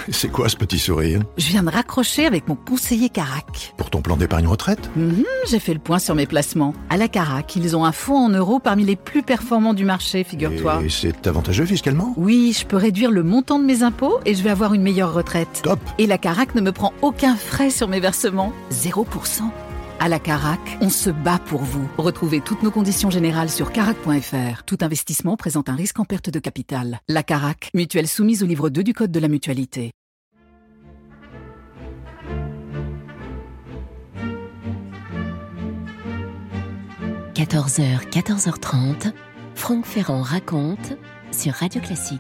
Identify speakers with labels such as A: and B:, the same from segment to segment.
A: C'est quoi ce petit sourire?
B: Je viens de raccrocher avec mon conseiller Carac.
A: Pour ton plan d'épargne retraite?
B: J'ai fait le point sur mes placements. À la Carac, ils ont un fonds en euros parmi les plus performants du marché, figure-toi.
A: Et c'est avantageux fiscalement?
B: Oui, je peux réduire le montant de mes impôts et je vais avoir une meilleure retraite.
A: Top!
B: Et la Carac ne me prend aucun frais sur mes versements. 0%. À la Carac, on se bat pour vous. Retrouvez toutes nos conditions générales sur carac.fr. Tout investissement présente un risque en perte de capital. La Carac, mutuelle soumise au livre 2 du Code de la mutualité.
C: – 14h, 14h30, Franck Ferrand raconte sur Radio Classique.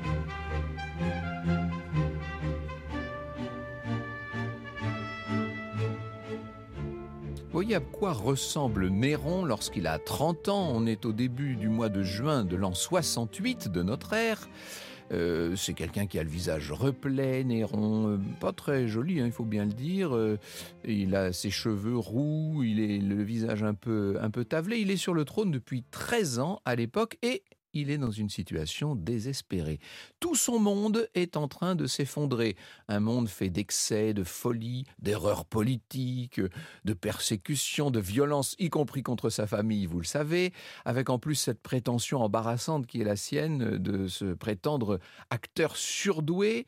D: Vous voyez à quoi ressemble Néron lorsqu'il a 30 ans. On est au début du mois de juin de l'an 68 de notre ère. C'est quelqu'un qui a le visage replet, Néron, pas très joli, il faut bien le dire. Il a ses cheveux roux, il est le visage un peu tavelé. Il est sur le trône depuis 13 ans à l'époque et il est dans une situation désespérée. Tout son monde est en train de s'effondrer. Un monde fait d'excès, de folie, d'erreurs politiques, de persécutions, de violences, y compris contre sa famille, vous le savez, avec en plus cette prétention embarrassante qui est la sienne de se prétendre acteur surdoué.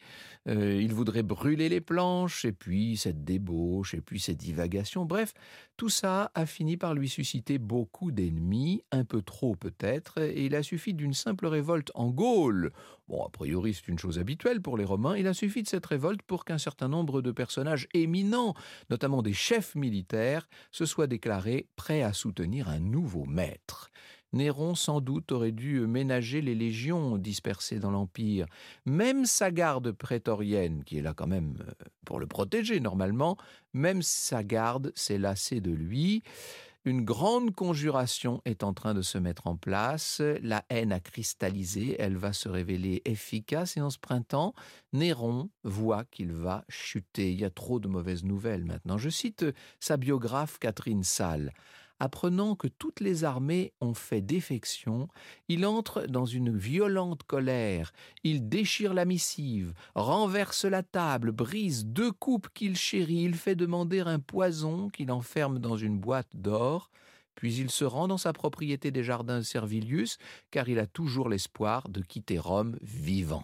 D: Il voudrait brûler les planches, et puis cette débauche, et puis ces divagations. Bref, tout ça a fini par lui susciter beaucoup d'ennemis, un peu trop peut-être, et il a suffi d'une simple révolte en Gaule. Bon, a priori, c'est une chose habituelle pour les Romains. Il a suffi de cette révolte pour qu'un certain nombre de personnages éminents, notamment des chefs militaires, se soient déclarés prêts à soutenir un nouveau maître. Néron, sans doute, aurait dû ménager les légions dispersées dans l'Empire. Même sa garde prétorienne, qui est là quand même pour le protéger normalement, même sa garde s'est lassée de lui. Une grande conjuration est en train de se mettre en place. La haine a cristallisé, elle va se révéler efficace. Et en ce printemps, Néron voit qu'il va chuter. Il y a trop de mauvaises nouvelles maintenant. Je cite sa biographe Catherine Salle. Apprenant que toutes les armées ont fait défection, il entre dans une violente colère. Il déchire la missive, renverse la table, brise 2 coupes qu'il chérit. Il fait demander un poison qu'il enferme dans une boîte d'or. Puis il se rend dans sa propriété des jardins de Servilius, car il a toujours l'espoir de quitter Rome vivant.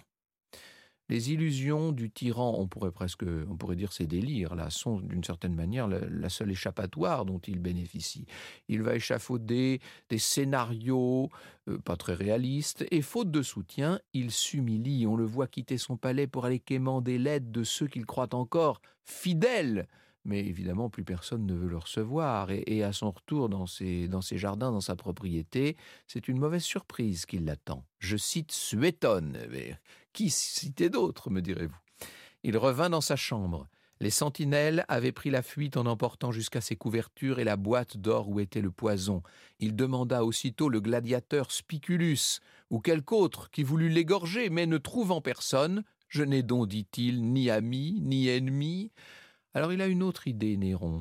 D: Les illusions du tyran, on pourrait dire ses délires, là, sont d'une certaine manière la seule échappatoire dont il bénéficie. Il va échafauder des scénarios pas très réalistes et faute de soutien, il s'humilie. On le voit quitter son palais pour aller quémander l'aide de ceux qu'il croit encore fidèles. Mais évidemment, plus personne ne veut le recevoir. Et à son retour dans ses jardins, dans sa propriété, c'est une mauvaise surprise qui l'attend. Je cite Suétone. Mais qui citer d'autres, me direz-vous? Il revint dans sa chambre. Les sentinelles avaient pris la fuite en emportant jusqu'à ses couvertures et la boîte d'or où était le poison. Il demanda aussitôt le gladiateur Spiculus ou quelque autre qui voulut l'égorger, mais ne trouvant personne, « Je n'ai donc, dit-il, ni ami, ni ennemi. » Alors il a une autre idée, Néron.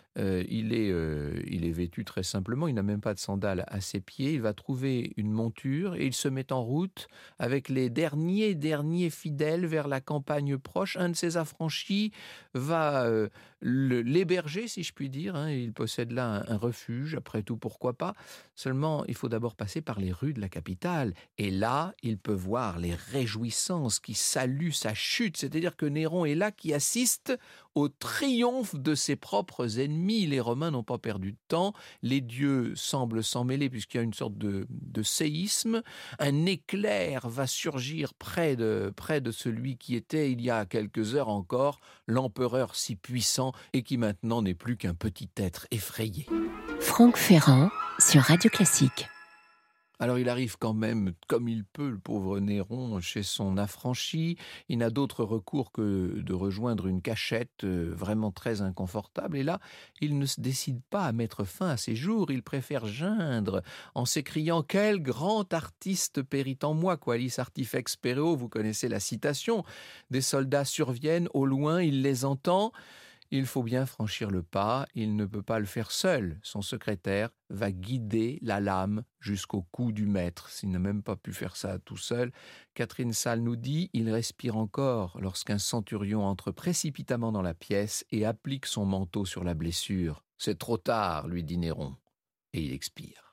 D: Il est vêtu très simplement, il n'a même pas de sandales à ses pieds. Il va trouver une monture et il se met en route avec les derniers fidèles vers la campagne proche. Un de ses affranchis va l'héberger, si je puis dire. Il possède là un refuge, après tout, pourquoi pas. Seulement, il faut d'abord passer par les rues de la capitale. Et là, il peut voir les réjouissances qui saluent sa chute. C'est-à-dire que Néron est là qui assiste au triomphe de ses propres ennemis. Les Romains n'ont pas perdu de temps. Les dieux semblent s'en mêler puisqu'il y a une sorte de séisme. Un éclair va surgir près de celui qui était, il y a quelques heures encore, l'empereur si puissant et qui maintenant n'est plus qu'un petit être effrayé.
C: Franck Ferrand sur Radio Classique.
D: Alors il arrive quand même, comme il peut, le pauvre Néron, chez son affranchi. Il n'a d'autre recours que de rejoindre une cachette vraiment très inconfortable. Et là, il ne se décide pas à mettre fin à ses jours. Il préfère geindre en s'écriant « Quel grand artiste périt en moi, qualis artifex pereo ». Vous connaissez la citation. Des soldats surviennent au loin, il les entend. Il faut bien franchir le pas, il ne peut pas le faire seul. Son secrétaire va guider la lame jusqu'au cou du maître. S'il n'a même pas pu faire ça tout seul, Catherine Salle nous dit, il respire encore lorsqu'un centurion entre précipitamment dans la pièce et applique son manteau sur la blessure. C'est trop tard, lui dit Néron, et il expire.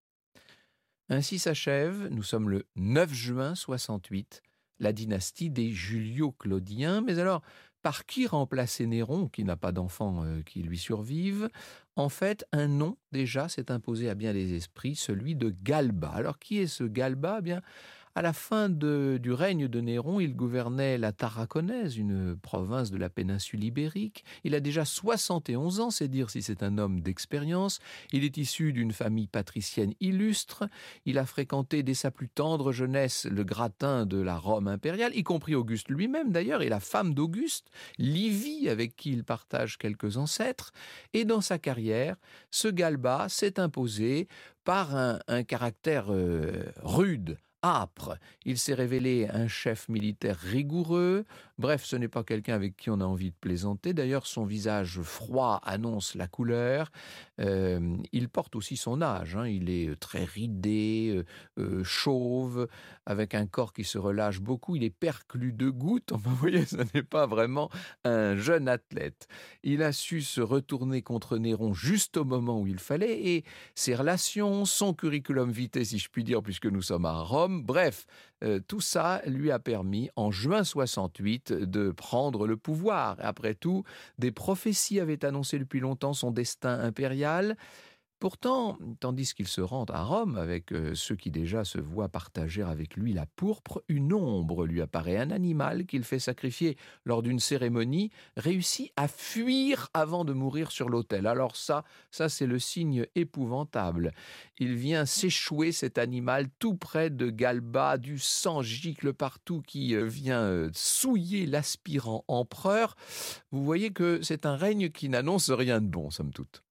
D: Ainsi s'achève, nous sommes le 9 juin 68, la dynastie des Julio-Claudiens. Mais alors, par qui remplacer Néron, qui n'a pas d'enfants qui lui survivent? En fait, un nom déjà s'est imposé à bien des esprits, celui de Galba. Alors, qui est ce Galba? Eh bien, à la fin du règne de Néron, il gouvernait la Tarraconnaise, une province de la péninsule ibérique. Il a déjà 71 ans, c'est dire si c'est un homme d'expérience. Il est issu d'une famille patricienne illustre. Il a fréquenté dès sa plus tendre jeunesse le gratin de la Rome impériale, y compris Auguste lui-même d'ailleurs, et la femme d'Auguste, Livie, avec qui il partage quelques ancêtres. Et dans sa carrière, ce Galba s'est imposé par un caractère rude, âpre. Il s'est révélé un chef militaire rigoureux. Bref, ce n'est pas quelqu'un avec qui on a envie de plaisanter. D'ailleurs, son visage froid annonce la couleur. Il porte aussi son âge. Il est très ridé, chauve, avec un corps qui se relâche beaucoup. Il est perclus de gouttes. Enfin, vous voyez, ce n'est pas vraiment un jeune athlète. Il a su se retourner contre Néron juste au moment où il fallait. Et ses relations, son curriculum vitae, si je puis dire, puisque nous sommes à Rome, bref, tout ça lui a permis, en juin 68, de prendre le pouvoir. Après tout, des prophéties avaient annoncé depuis longtemps son destin impérial. Pourtant, tandis qu'il se rend à Rome avec ceux qui déjà se voient partager avec lui la pourpre, une ombre lui apparaît. Un animal qu'il fait sacrifier lors d'une cérémonie réussit à fuir avant de mourir sur l'autel. Alors ça c'est le signe épouvantable. Il vient s'échouer, cet animal, tout près de Galba, du sang gicle partout qui vient souiller l'aspirant empereur. Vous voyez que c'est un règne qui n'annonce rien de bon, somme toute.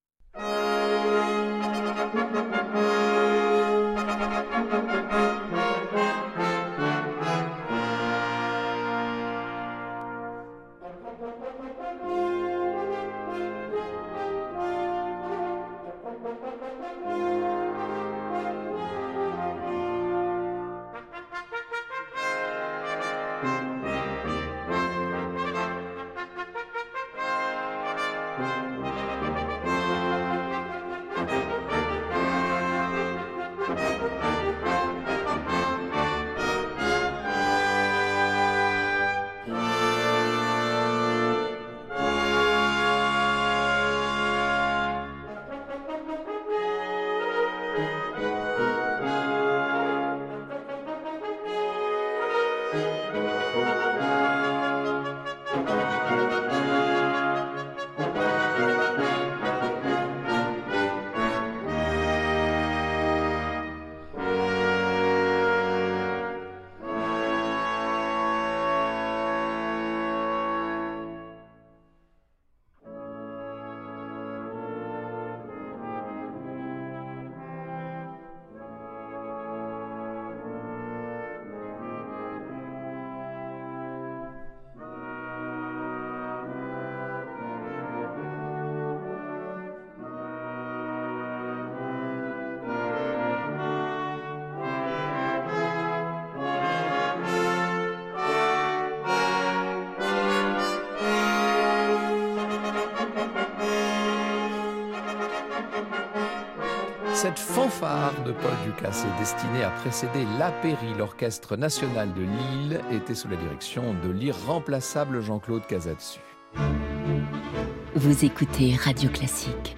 D: Cette fanfare de Paul Dukas est destinée à précéder l'Apéry, l'Orchestre national de Lille, était sous la direction de l'irremplaçable Jean-Claude Casadesus.
C: Vous écoutez Radio Classique.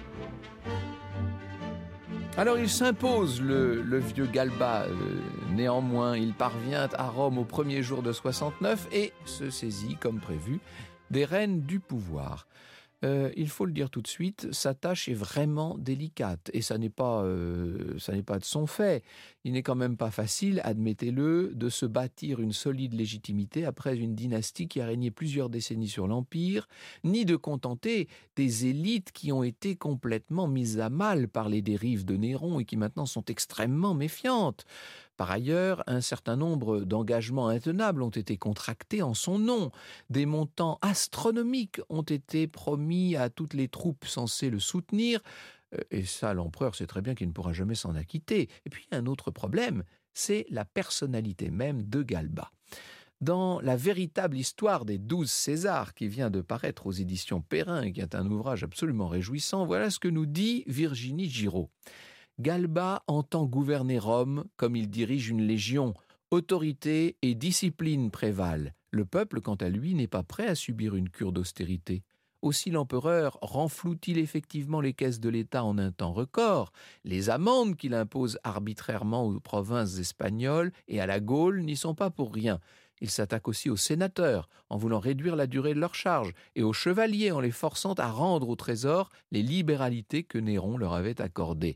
D: Alors il s'impose, le vieux Galba. Néanmoins, il parvient à Rome au premier jour de 69 et se saisit, comme prévu, des rênes du pouvoir. Il faut le dire tout de suite, sa tâche est vraiment délicate et ça n'est pas de son fait. Il n'est quand même pas facile, admettez-le, de se bâtir une solide légitimité après une dynastie qui a régné plusieurs décennies sur l'Empire, ni de contenter des élites qui ont été complètement mises à mal par les dérives de Néron et qui maintenant sont extrêmement méfiantes. Par ailleurs, un certain nombre d'engagements intenables ont été contractés en son nom. Des montants astronomiques ont été promis à toutes les troupes censées le soutenir. Et ça, l'empereur sait très bien qu'il ne pourra jamais s'en acquitter. Et puis, un autre problème, c'est la personnalité même de Galba. Dans La véritable histoire des 12 Césars, qui vient de paraître aux éditions Perrin, et qui est un ouvrage absolument réjouissant, voilà ce que nous dit Virginie Giraud. Galba entend gouverner Rome comme il dirige une légion. Autorité et discipline prévalent. Le peuple, quant à lui, n'est pas prêt à subir une cure d'austérité. Aussi l'empereur renfloue-t-il effectivement les caisses de l'État en un temps record. Les amendes qu'il impose arbitrairement aux provinces espagnoles et à la Gaule n'y sont pas pour rien. Il s'attaque aussi aux sénateurs en voulant réduire la durée de leur charge et aux chevaliers en les forçant à rendre au trésor les libéralités que Néron leur avait accordées.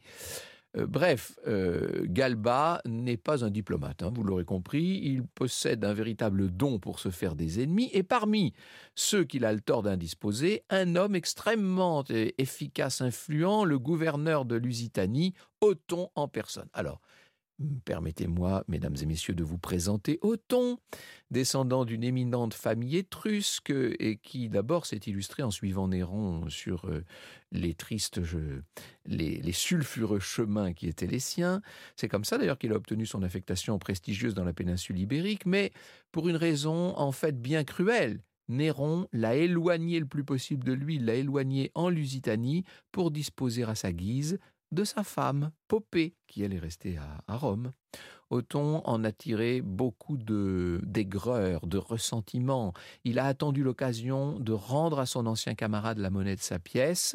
D: Galba n'est pas un diplomate, vous l'aurez compris, il possède un véritable don pour se faire des ennemis, et parmi ceux qu'il a le tort d'indisposer, un homme extrêmement efficace, influent, le gouverneur de Lusitanie, Othon en personne. Alors, permettez-moi, mesdames et messieurs, de vous présenter Othon, descendant d'une éminente famille étrusque et qui d'abord s'est illustré en suivant Néron sur les sulfureux chemins qui étaient les siens. C'est comme ça d'ailleurs qu'il a obtenu son affectation prestigieuse dans la péninsule ibérique, mais pour une raison en fait bien cruelle. Néron l'a éloigné le plus possible de lui, il l'a éloigné en Lusitanie pour disposer à sa guise de sa femme, Popée, qui elle est restée à Rome. Othon en a tiré beaucoup d'aigreur, de ressentiment. Il a attendu l'occasion de rendre à son ancien camarade la monnaie de sa pièce.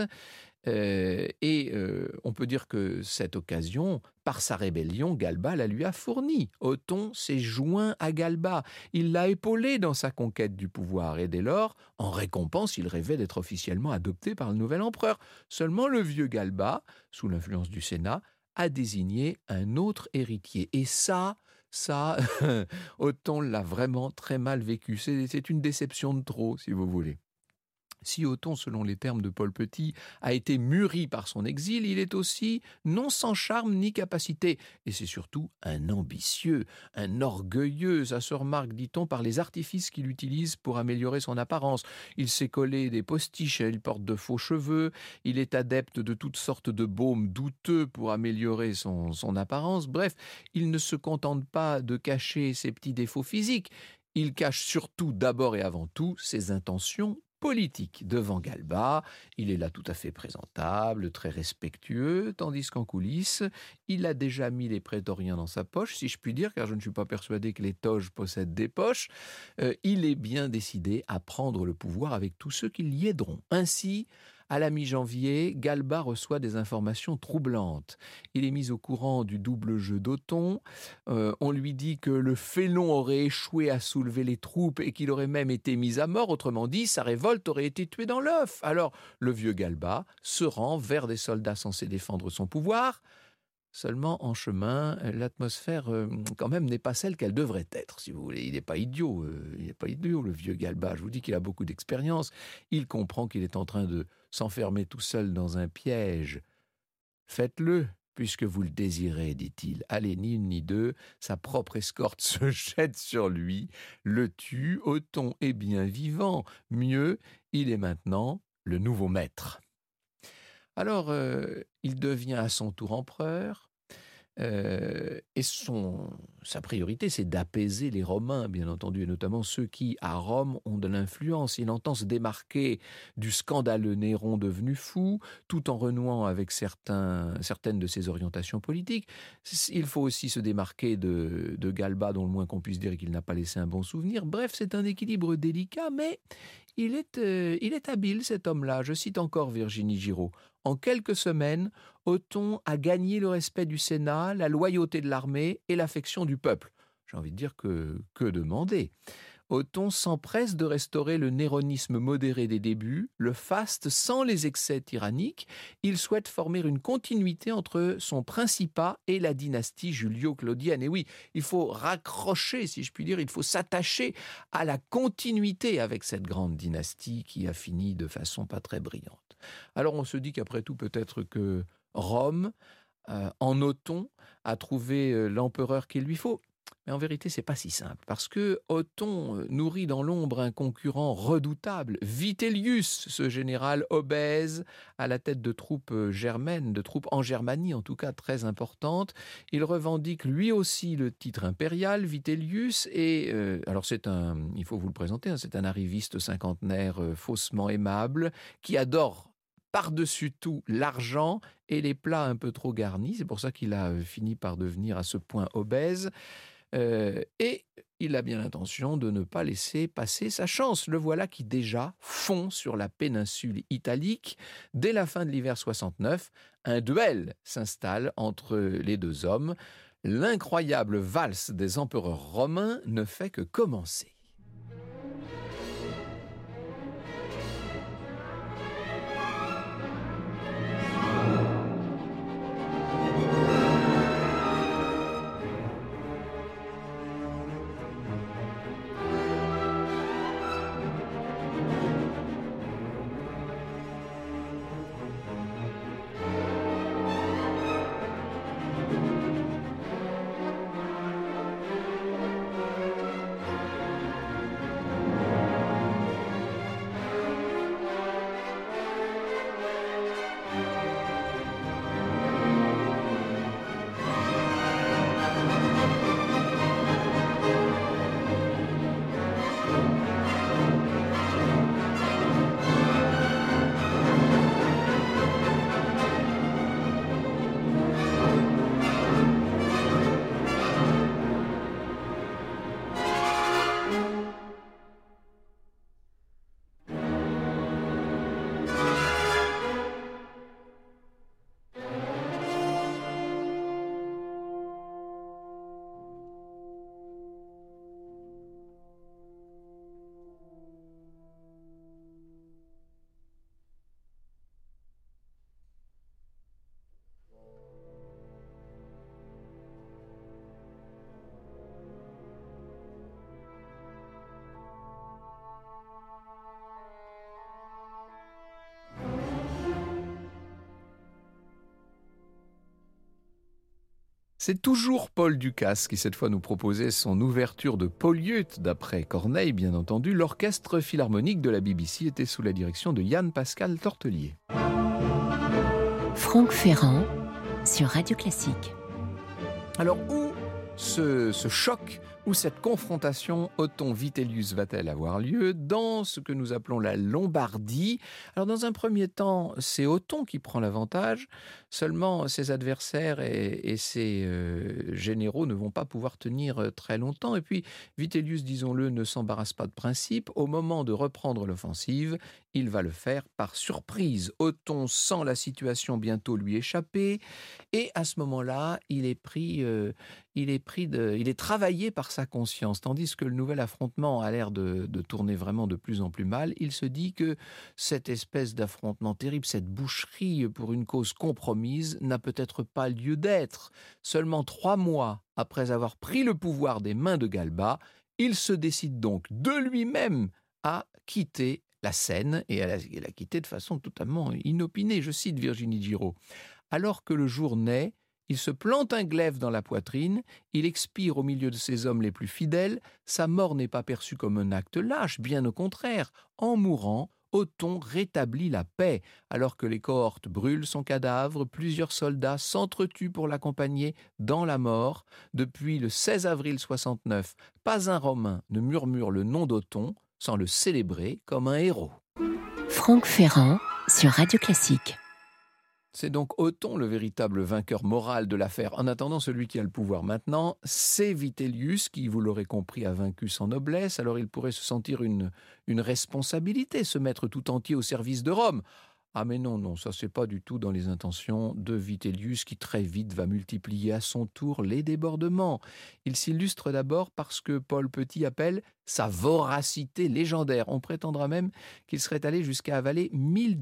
D: On peut dire que cette occasion, par sa rébellion, Galba la lui a fournie. Othon s'est joint à Galba. Il l'a épaulé dans sa conquête du pouvoir et dès lors, en récompense, il rêvait d'être officiellement adopté par le nouvel empereur. Seulement le vieux Galba, sous l'influence du Sénat, a désigné un autre héritier. Et ça, Othon l'a vraiment très mal vécu. C'est une déception de trop, si vous voulez. Si Othon, selon les termes de Paul Petit, a été mûri par son exil, il est aussi non sans charme ni capacité. Et c'est surtout un ambitieux, un orgueilleux. Ça se remarque, dit-on, par les artifices qu'il utilise pour améliorer son apparence. Il s'est collé des postiches, il porte de faux cheveux, il est adepte de toutes sortes de baumes douteux pour améliorer son apparence. Bref, il ne se contente pas de cacher ses petits défauts physiques. Il cache surtout, d'abord et avant tout, ses intentions politique. Devant Galba, il est là tout à fait présentable, très respectueux, tandis qu'en coulisses, il a déjà mis les prétoriens dans sa poche, si je puis dire, car je ne suis pas persuadé que les toges possèdent des poches. Il est bien décidé à prendre le pouvoir avec tous ceux qui l'y aideront. Ainsi, à la mi-janvier, Galba reçoit des informations troublantes. Il est mis au courant du double jeu d'Othon. On lui dit que le félon aurait échoué à soulever les troupes et qu'il aurait même été mis à mort. Autrement dit, sa révolte aurait été tuée dans l'œuf. Alors, le vieux Galba se rend vers des soldats censés défendre son pouvoir. Seulement, en chemin, l'atmosphère, quand même, n'est pas celle qu'elle devrait être, si vous voulez. Il n'est pas idiot, le vieux Galba. Je vous dis qu'il a beaucoup d'expérience. Il comprend qu'il est en train de s'enfermer tout seul dans un piège. Faites-le, puisque vous le désirez, dit-il. Allez, ni une ni deux, sa propre escorte se jette sur lui, le tue. Othon est bien vivant. Mieux, il est maintenant le nouveau maître. Alors, il devient à son tour empereur, et sa priorité, c'est d'apaiser les Romains, bien entendu, et notamment ceux qui, à Rome, ont de l'influence. Il entend se démarquer du scandaleux Néron devenu fou, tout en renouant avec certaines de ses orientations politiques. Il faut aussi se démarquer de Galba, dont le moins qu'on puisse dire est qu'il n'a pas laissé un bon souvenir. Bref, c'est un équilibre délicat, mais il est habile, cet homme-là. Je cite encore Virginie Giraud. En quelques semaines, Othon a gagné le respect du Sénat, la loyauté de l'armée et l'affection du peuple. J'ai envie de dire que demander. Othon s'empresse de restaurer le néronisme modéré des débuts, le faste sans les excès tyranniques. Il souhaite former une continuité entre son principat et la dynastie julio-claudienne. Et oui, il faut raccrocher, si je puis dire, il faut s'attacher à la continuité avec cette grande dynastie qui a fini de façon pas très brillante. Alors on se dit qu'après tout, peut-être que Rome en Othon à trouver l'empereur qu'il lui faut. Mais en vérité, c'est pas si simple, parce que Othon nourrit dans l'ombre un concurrent redoutable, Vitellius, ce général obèse à la tête de troupes germaines, de troupes en Germanie en tout cas très importantes. Il revendique lui aussi le titre impérial, Vitellius, et alors il faut vous le présenter, hein, c'est un arriviste cinquantenaire faussement aimable qui adore par-dessus tout l'argent et les plats un peu trop garnis. C'est pour ça qu'il a fini par devenir à ce point obèse. Et il a bien l'intention de ne pas laisser passer sa chance. Le voilà qui déjà fond sur la péninsule italique. Dès la fin de l'hiver 69, un duel s'installe entre les deux hommes. L'incroyable valse des empereurs romains ne fait que commencer. C'est toujours Paul Ducasse qui cette fois nous proposait son ouverture de Polyeucte, d'après Corneille bien entendu. L'orchestre philharmonique de la BBC était sous la direction de Yann Pascal Tortelier.
C: Franck Ferrand sur Radio Classique.
D: Alors où ce choc, où cette confrontation Othon-Vitellius va-t-elle avoir lieu? Dans ce que nous appelons la Lombardie. Alors dans un premier temps, c'est Othon qui prend l'avantage. Seulement, ses adversaires et ses généraux ne vont pas pouvoir tenir très longtemps. Et puis, Vitellius, disons-le, ne s'embarrasse pas de principe. Au moment de reprendre l'offensive, il va le faire par surprise. Othon sent la situation bientôt lui échapper. Et à ce moment-là, il est travaillé par sa conscience. Tandis que le nouvel affrontement a l'air de tourner vraiment de plus en plus mal, il se dit que cette espèce d'affrontement terrible, cette boucherie pour une cause compromise, n'a peut-être pas lieu d'être. Seulement 3 mois après avoir pris le pouvoir des mains de Galba, il se décide donc de lui-même à quitter la scène, et elle a quitté de façon totalement inopinée. Je cite Virginie Giraud. Alors que le jour naît, il se plante un glaive dans la poitrine, il expire au milieu de ses hommes les plus fidèles, sa mort n'est pas perçue comme un acte lâche, bien au contraire. En mourant, Othon rétablit la paix. Alors que les cohortes brûlent son cadavre, plusieurs soldats s'entretuent pour l'accompagner dans la mort. Depuis le 16 avril 69, pas un Romain ne murmure le nom d'Othon sans le célébrer comme un héros.
C: Franck Ferrand sur Radio Classique.
D: C'est donc Othon le véritable vainqueur moral de l'affaire. En attendant, celui qui a le pouvoir maintenant, c'est Vitellius qui, vous l'aurez compris, a vaincu sans noblesse. Alors il pourrait se sentir une responsabilité, se mettre tout entier au service de Rome. Ah mais non, ça c'est pas du tout dans les intentions de Vitellius qui très vite va multiplier à son tour les débordements. Il s'illustre d'abord par ce que Paul Petit appelle sa voracité légendaire. On prétendra même qu'il serait allé jusqu'à avaler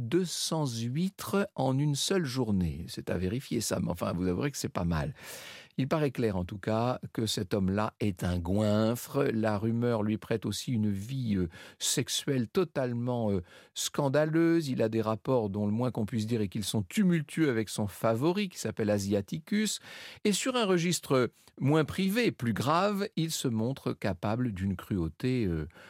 D: 1200 huîtres en une seule journée. C'est à vérifier ça, mais enfin vous avouerez que c'est pas mal. Il paraît clair en tout cas que cet homme-là est un goinfre. La rumeur lui prête aussi une vie sexuelle totalement scandaleuse. Il a des rapports dont le moins qu'on puisse dire est qu'ils sont tumultueux avec son favori qui s'appelle Asiaticus. Et sur un registre moins privé, plus grave, il se montre capable d'une cruauté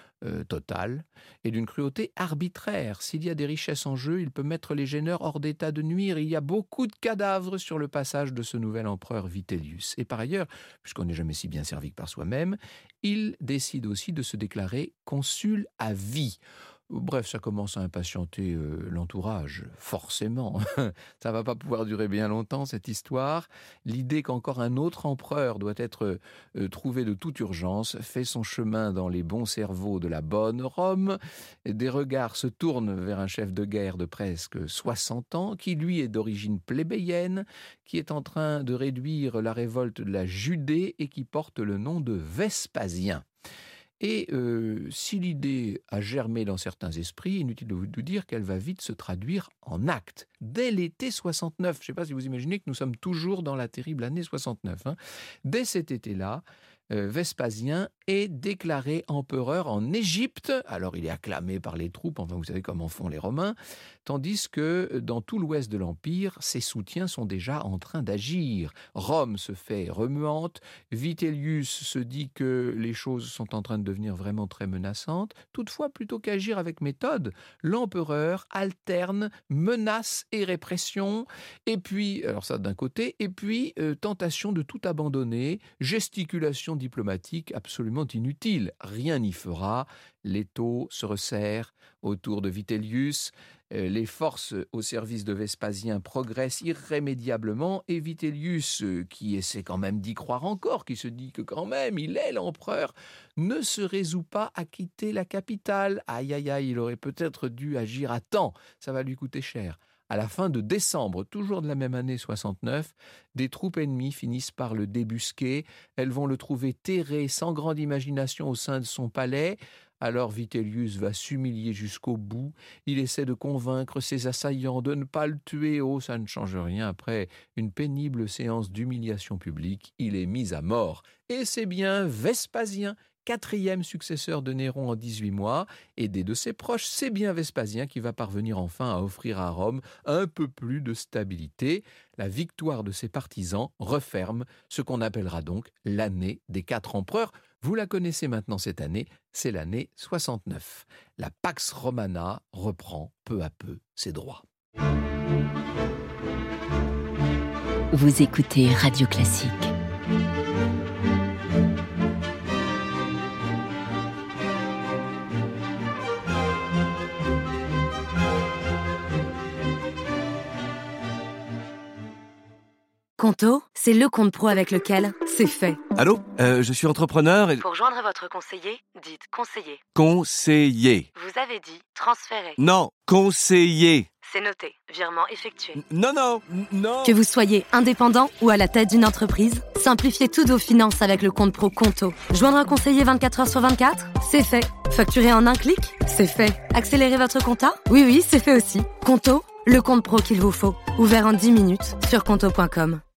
D: totale et d'une cruauté arbitraire. S'il y a des richesses en jeu, il peut mettre les gêneurs hors d'état de nuire. Il y a beaucoup de cadavres sur le passage de ce nouvel empereur Vitellius. Et par ailleurs, puisqu'on n'est jamais si bien servi que par soi-même, il décide aussi de se déclarer consul à vie. Bref, ça commence à impatienter l'entourage, forcément. Ça ne va pas pouvoir durer bien longtemps, cette histoire. L'idée qu'encore un autre empereur doit être trouvé de toute urgence fait son chemin dans les bons cerveaux de la bonne Rome. Des regards se tournent vers un chef de guerre de presque 60 ans, qui lui est d'origine plébéienne, qui est en train de réduire la révolte de la Judée et qui porte le nom de Vespasien. Et si l'idée a germé dans certains esprits, inutile de vous dire qu'elle va vite se traduire en actes. Dès l'été 69, je ne sais pas si vous imaginez que nous sommes toujours dans la terrible année 69. Dès cet été-là, Vespasien est déclaré empereur en Égypte. Alors il est acclamé par les troupes, enfin vous savez comment font les Romains, tandis que dans tout l'ouest de l'Empire, ses soutiens sont déjà en train d'agir. Rome se fait remuante, Vitellius se dit que les choses sont en train de devenir vraiment très menaçantes. Toutefois, plutôt qu'agir avec méthode, l'empereur alterne menaces et répression, et puis, alors ça d'un côté, et puis tentation de tout abandonner, gesticulation diplomatique absolument inutile. Rien n'y fera. L'étau se resserre autour de Vitellius. Les forces au service de Vespasien progressent irrémédiablement et Vitellius, qui essaie quand même d'y croire encore, qui se dit que quand même il est l'empereur, ne se résout pas à quitter la capitale. Aïe aïe aïe, il aurait peut-être dû agir à temps. Ça va lui coûter cher. À la fin de décembre, toujours de la même année 69, des troupes ennemies finissent par le débusquer. Elles vont le trouver terré, sans grande imagination, au sein de son palais. Alors Vitellius va s'humilier jusqu'au bout. Il essaie de convaincre ses assaillants de ne pas le tuer. Oh, ça ne change rien. Après une pénible séance d'humiliation publique, il est mis à mort. Et c'est bien Vespasien, 4e successeur de Néron en 18 mois, aidé de ses proches, c'est bien Vespasien qui va parvenir enfin à offrir à Rome un peu plus de stabilité. La victoire de ses partisans referme ce qu'on appellera donc l'année des 4 empereurs. Vous la connaissez maintenant cette année, c'est l'année 69. La Pax Romana reprend peu à peu ses droits.
C: Vous écoutez Radio Classique.
E: Conto, c'est le compte pro avec lequel c'est fait.
F: Allô, je suis entrepreneur et...
E: Pour joindre votre conseiller, dites conseiller.
F: Conseiller.
E: Vous avez dit transférer.
F: Non, conseiller.
E: C'est noté. Virement effectué.
F: Non.
E: Que vous soyez indépendant ou à la tête d'une entreprise, simplifiez toutes vos finances avec le compte pro Conto. Joindre un conseiller 24 heures sur 24, c'est fait. Facturer en un clic, c'est fait. Accélérer votre compta ? Oui, c'est fait aussi. Conto, le compte pro qu'il vous faut. Ouvert en 10 minutes sur conto.com.